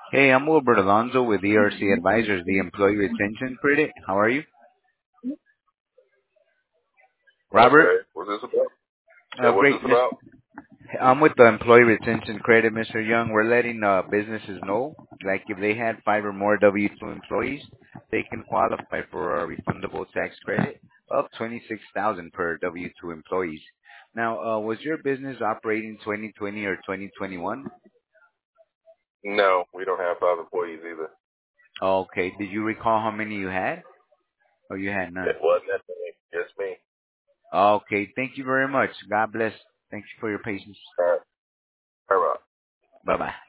Hey, I'm Wilbert Alonso with ERC Advisors, the Employee Retention Credit. How are you? Robert? Okay. What's this about? Yeah, what's Great, this Miss. about? I'm with the Employee Retention Credit, Mr. Young. We're letting businesses know, like if they had five or more W-2 employees, they can qualify for a refundable tax credit of 26,000 per W-2 employees. Now, was your business operating 2020 or 2021? No, we don't have 5 employees either. Okay. Did you recall how many you had, or you had none? It wasn't that many. Just me. Okay. Thank you very much. God bless. Thank you for your patience. All right. All right. Bye bye.